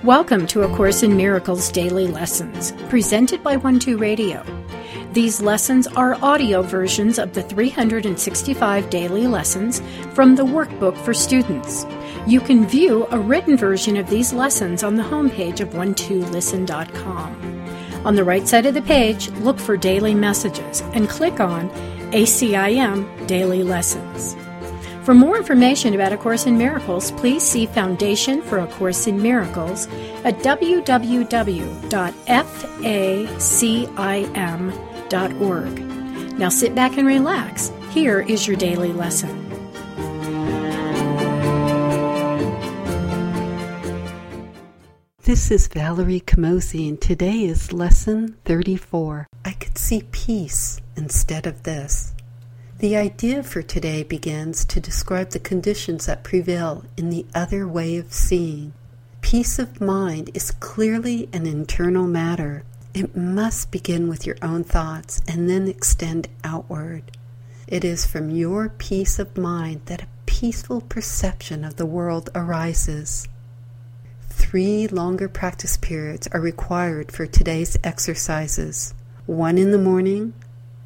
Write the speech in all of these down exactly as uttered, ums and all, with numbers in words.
Welcome to A Course in Miracles Daily Lessons, presented by One Two Radio. These lessons are audio versions of the three hundred sixty-five daily lessons from the workbook for students. You can view a written version of these lessons on the homepage of one two listen dot com. On the right side of the page, look for Daily Messages and click on A C I M Daily Lessons. For more information about A Course in Miracles, please see Foundation for A Course in Miracles at w w w dot facim dot org. Now sit back and relax. Here is your daily lesson. This is Valerie Camozzi, and today is Lesson thirty-four. I could see peace instead of this. The idea for today begins to describe the conditions that prevail in the other way of seeing. Peace of mind is clearly an internal matter. It must begin with your own thoughts and then extend outward. It is from your peace of mind that a peaceful perception of the world arises. Three longer practice periods are required for today's exercises. One in the morning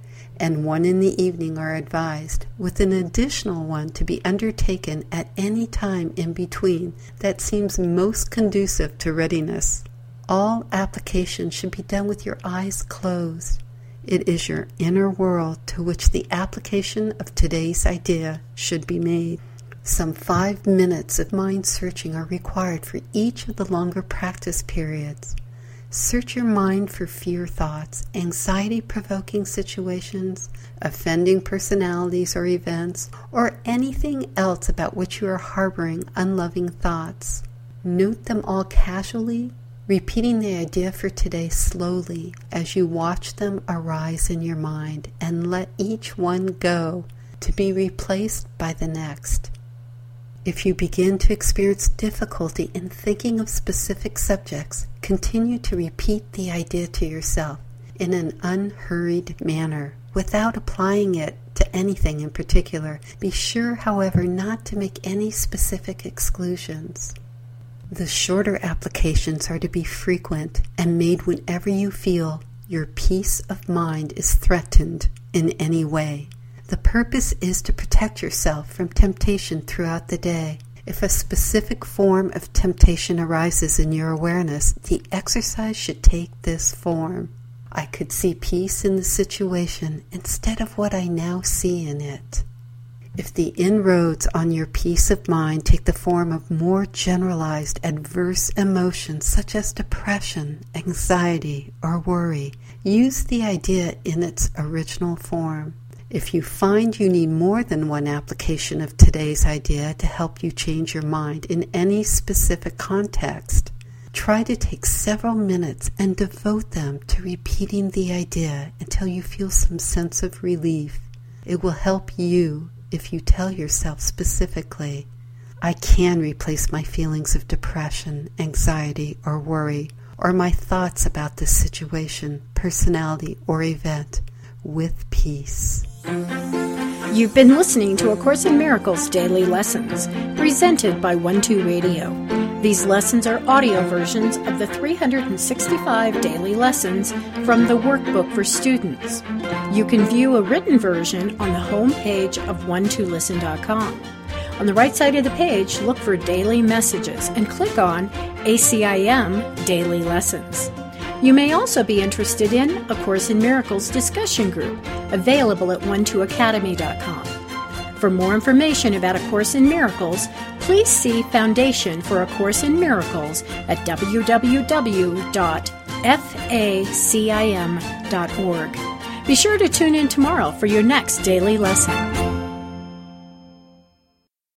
and one in the evening are advised, with an additional one to be undertaken at any time in between that seems most conducive to readiness. All application should be done with your eyes closed. It is your inner world to which the application of today's idea should be made. Some five minutes of mind searching are required for each of the longer practice periods. Search your mind for fear thoughts, anxiety-provoking situations, offending personalities or events, or anything else about which you are harboring unloving thoughts. Note them all casually, repeating the idea for today slowly as you watch them arise in your mind, and let each one go to be replaced by the next. If you begin to experience difficulty in thinking of specific subjects, continue to repeat the idea to yourself in an unhurried manner without applying it to anything in particular. Be sure, however, not to make any specific exclusions. The shorter applications are to be frequent and made whenever you feel your peace of mind is threatened in any way. The purpose is to protect yourself from temptation throughout the day. If a specific form of temptation arises in your awareness, the exercise should take this form. I could see peace in the situation instead of what I now see in it. If the inroads on your peace of mind take the form of more generalized adverse emotions such as depression, anxiety, or worry, use the idea in its original form. If you find you need more than one application of today's idea to help you change your mind in any specific context, try to take several minutes and devote them to repeating the idea until you feel some sense of relief. It will help you if you tell yourself specifically, I can replace my feelings of depression, anxiety, or worry, or my thoughts about this situation, personality, or event with peace. You've been listening to A Course in Miracles Daily Lessons, presented by One Two Radio. These lessons are audio versions of the three hundred sixty-five daily lessons from the workbook for students. You can view a written version on the home page of one two listen dot com. On the right side of the page, look for Daily Messages and click on A C I M Daily Lessons. You may also be interested in A Course in Miracles discussion group, available at one two academy dot com. For more information about A Course in Miracles, please see Foundation for A Course in Miracles at w w w dot facim dot org. Be sure to tune in tomorrow for your next daily lesson.